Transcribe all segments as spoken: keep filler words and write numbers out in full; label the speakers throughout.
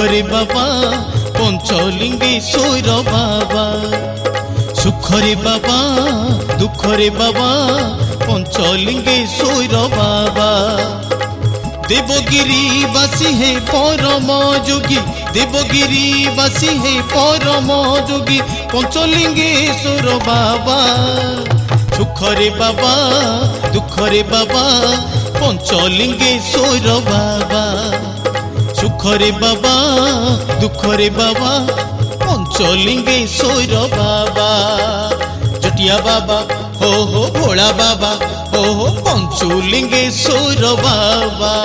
Speaker 1: सुखरे बाबा पंचलिंगेश्वर बाबा सुखरे बाबा दुखरे बाबा पंचलिंगेश्वर बाबा देवगिरी बासी है परम जोगी देवगिरी बासी है परम जोगी पंचलिंगेश्वर बाबा सुखरे बाबा दुखरे बाबा पंचलिंगेश्वर बाबा सुखरे बाबा दुखरे बाबा पंचलिंगेश्वर बाबा जटिया बाबा हो हो भोला बाबा हो हो पंचलिंगेश्वर बाबा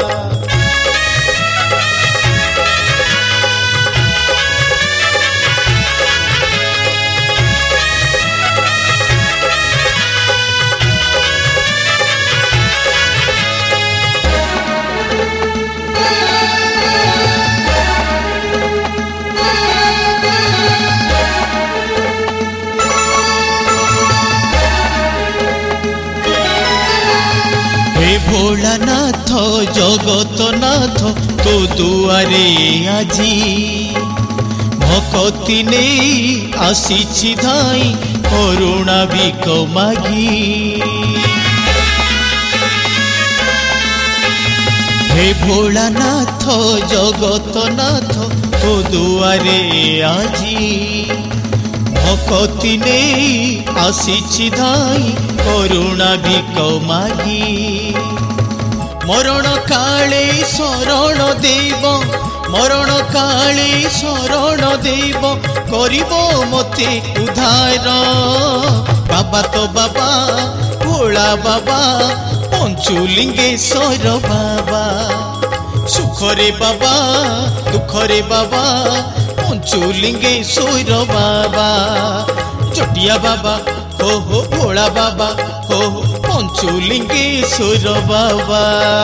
Speaker 1: भोलानाथ जगतनाथ तो दुआरे आजी भक्ति नहीं आसी धाई करुणा बिक मागी हे भोलानाथ जगतनाथ तो दुआरे आजी भक्ति नहीं आसी धाई करुणा बिक मागी मरण काले शरण देव मरण काले शरण देव करिबो मते उद्धार बाबा तो बाबा भोला बाबा पंचलिंगेश्वर बाबा सुखरे बाबा दुखरे बाबा पंचलिंगेश्वर बाबा जटिया बाबा हो हो भोला बाबा हो हो पंचलिंगेश्वर बाबा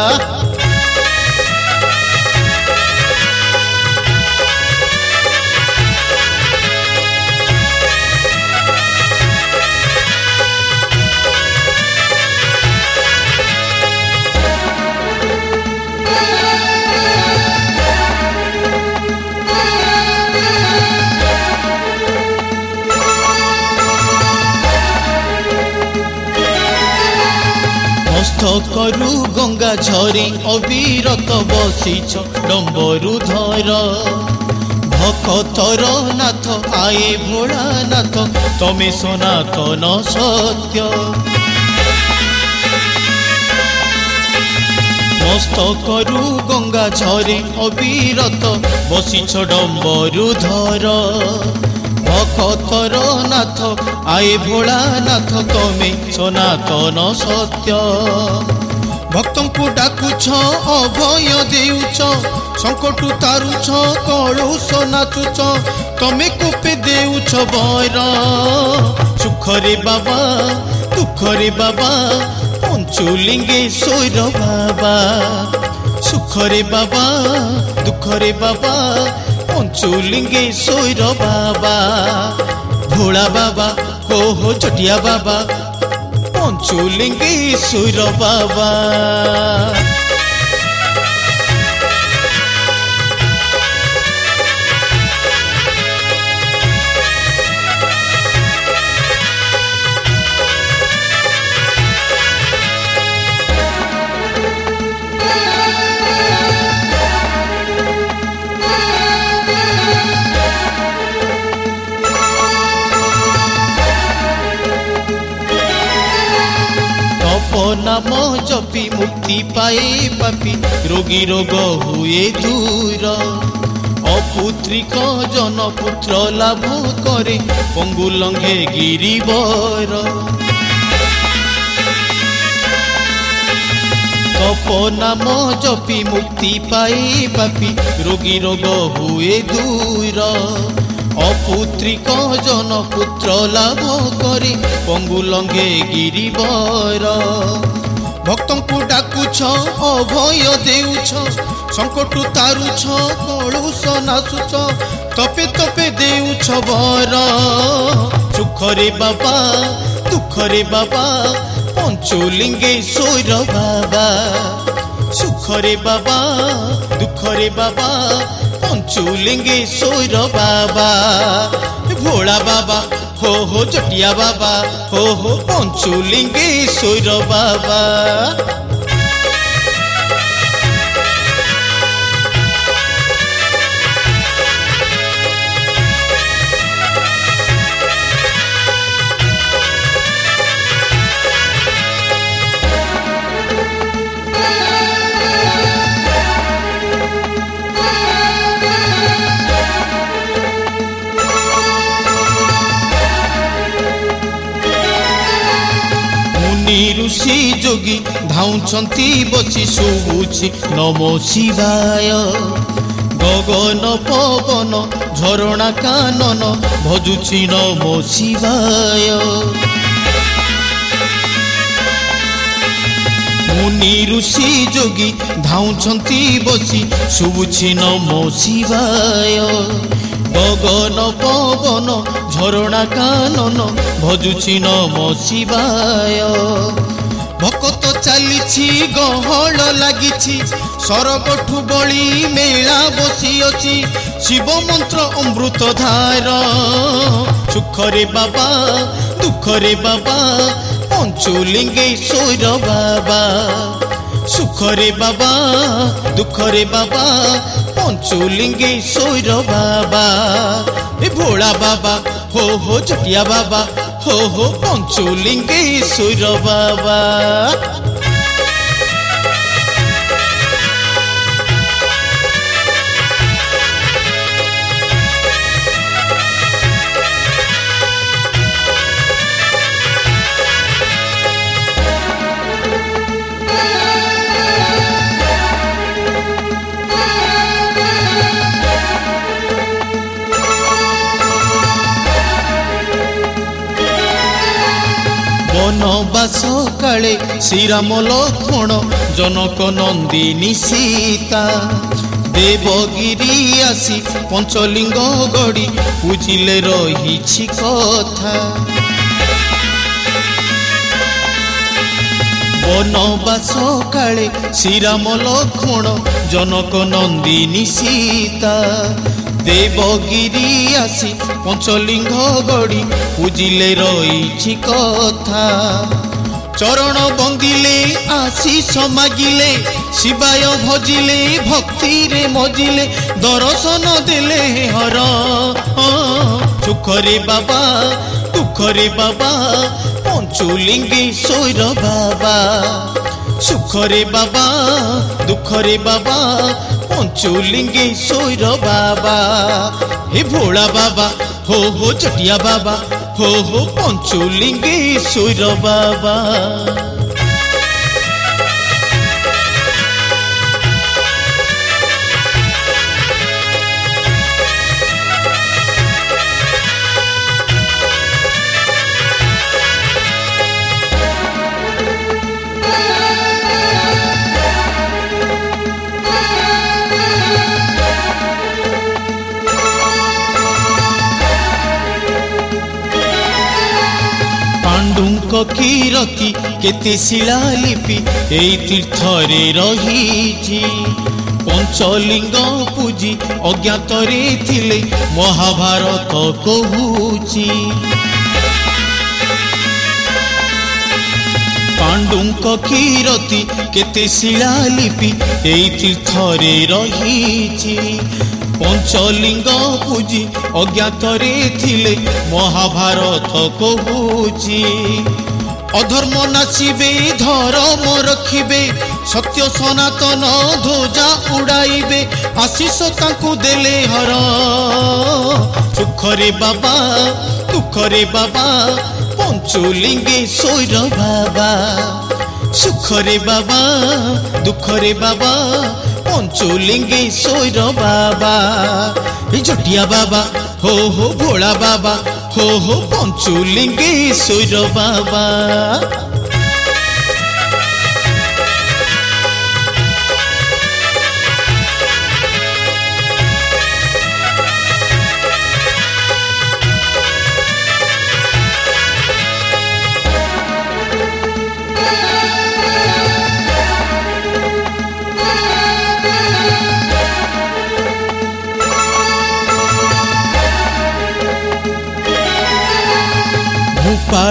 Speaker 1: करू गंगा झरी अविरत बसीछ डम्बरु धर भक्तर नाथ आए भोलानाथ तमे सनातन सत्य मस्त करू गंगा झरी अविरत बसीछ डम्बरु धर भक्तर नाथ आए भोलानाथ तमे सनातन सत्य भक्तों को डाकुछ अभय देउछ संकटु तारुछ कलुष नाचुछ तमे कोपे देउछ बर सुखरे बाबा दुखरे बाबा पंचलिंगेश्वर बाबा सुखरे बाबा दुखरे बाबा पंचलिंगेश्वर बाबा भोला बाबा हो हो जटिया बाबा पंचलिंगेश्वर बाबा नाम जपी मुक्ति पाए पापी रोगी रोग हुए दूर अपुत्रिक जन पुत्र लाभ करे पंगु लंघे गिरिवर तप नाम जपी मुक्ति पाए पापी रोगी रोग हुए दूर अपुत्रिक जन पुत्र लाभ करे पंगु लंघे गिरिवर भक्तों को डाकुछ अभय देउछ संकटु तारुछ कलुष नाचुछ तपे तपे देउछ बर सुखरे बाबा दुखरे बाबा पंचलिंगेश्वर बाबा सुखरे बाबा दुखरे बाबा पंचुलिंगेश्वर बाबा भोला बाबा हो हो जटिया बाबा हो हो पंचुलिंगेश्वर बाबा। ऋषि जोगी धाउंचंती बसी शुभुछि नमो शिवाय। गगन पवन झरणा कानन भजुछि नमो शिवाय। मुनि ऋषि जोगी धाउंचंती बसी शुभुछि नमो शिवाय। गगन पवन झरणा कानन भजुछि नमो शिवाय। भक्त चलीछि गहल लागिछि सरगठु बळी मेला बसी अछि शिव मंत्र अमृत धार। सुखरे बाबा दुखरे बाबा पंचुलिंगेश्वर बाबा। सुखरे बाबा दुखरे बाबा पंचुलिंगेश्वर बाबा। ए भोला बाबा हो हो जटिया बाबा हो हो पंचुलिंगेश्वर बाबा। बनवास काले श्रीराम लक्ष्मण जनक नंदिनी सीता देवगिरी आसी पंचलिंग गड़ी पूजिले रही कथा। बनवास काले श्रीराम लक्ष्मण जनक नंदिनी सीता देवगिरी आसी पंचलिंग गड़ी पूजिले रही कथा। चरण बंदिले आशीष मागिले शिवाय भजिले भक्ति रे मजिले दर्शन देले हर। सुखरे बाबा दुखरे बाबा पंचुलिंगेश्वर बाबा। सुखरे बाबा दुखरे बाबा पंचुलिंगेश्वर बाबा। हे भोला बाबा हो हो जटिया बाबा हो हो पंचुलिंगेश्वर बाबा। कीरति केते शिलालिपि एई तीर्थरे रहीछि। पंचलिंग पूजी अज्ञातरे थिले महाभारत कहुछि। पांडुंक कीरति केते शिलालिपि एई तीर्थरे रहीछि। पंचलिंग पूजी अज्ञातरे थिले महाभारत कहुछि। अधर्म नाचिबे धर्म रखिबे सत्य सनातन ध्वजा उड़ाइबे आशीष तांकु देले हर। सुखरे बाबा दुखरे बाबा पंचुलिंगेश्वर बाबा। सुखरे बाबा दुखरे बाबा पंचुलिंगेश्वर बाबा। जटिया बाबा हो हो भोला बाबा हो हो पंचुलिंगेश्वर बाबा।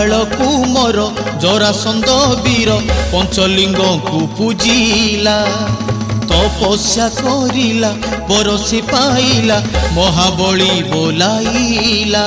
Speaker 1: भूपाल कुमर जरासंध वीर पंचलिंग को पूजिला तपस्या करिला बरसी पाइला महाबली बोलाइला।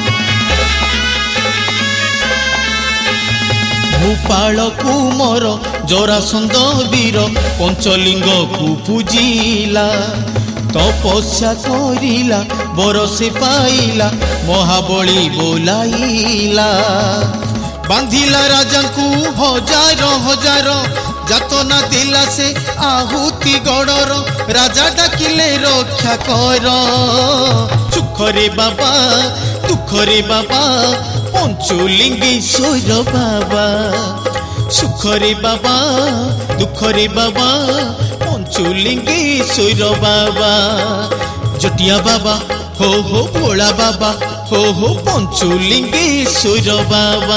Speaker 1: भूपाल कुमर जरासंध वीर पंचलिंग को पूजिला तपस्या करिला बरसी पाइला महाबली बोलाइला। बांधिला राजा को हजार हजार जातना दिला से आहुति गड़र राजा डाकिले रक्षा कर। सुखरे बाबा दुखरे बाबा पंचुलिंगेश्वर बाबा सुखरे बाबा दुखरे बाबा पंचुलिंगेश्वर बाबा। जटिया बाबा हो हो भोला बाबा हो हो पंचुलिंगेश्वर बाबा।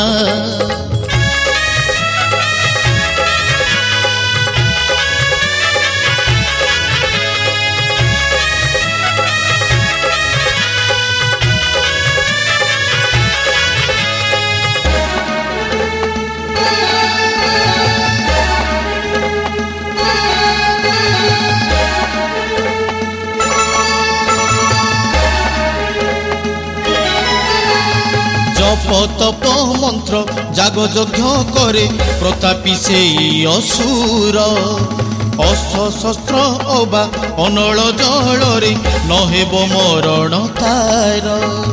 Speaker 1: जप तप मंत्र जाग यज्ञ करे प्रतापी से असुर अस्त्र शस्त्र अबा अनल जल रे नहेब मरण तार।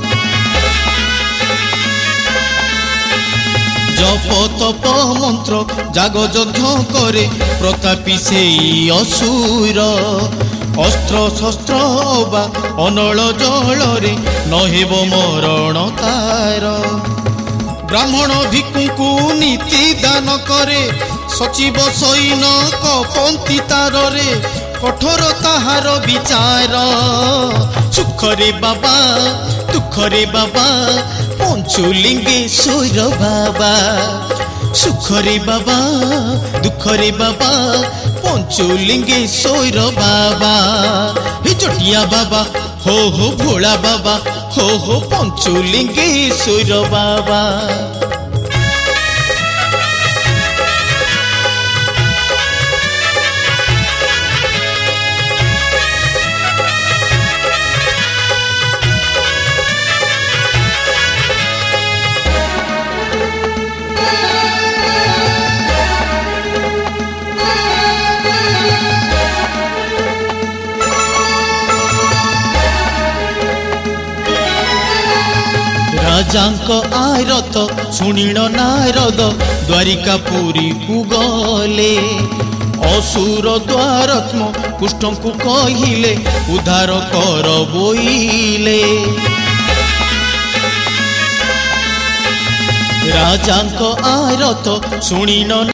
Speaker 1: जप तप मंत्र जाग यज्ञ करे प्रतापी से असुर अस्त्र शस्त्र अबा अनल जल रे नहेब मरण तार। ब्राह्मण भिक्षुको नीति दान करे सचिव सैनिक पंथी तार रे कठोर ताहार विचार। सुखरे बाबा दुखरे बाबा पंचुलिंगेश्वर बाबा सुखरे बाबा दुखरे बाबा पंचुलिंगेश्वर बाबा। हे जटिया बाबा हो हो भोला बाबा हो हो पंचुलिंगेश्वर बाबा। राजांक आरत सुनिल नारद द्वारिकापुरी को गले असुर द्वारत्म कुष्ठ को कहिले उद्धार कर बोइले। राजांक आरत सुनिल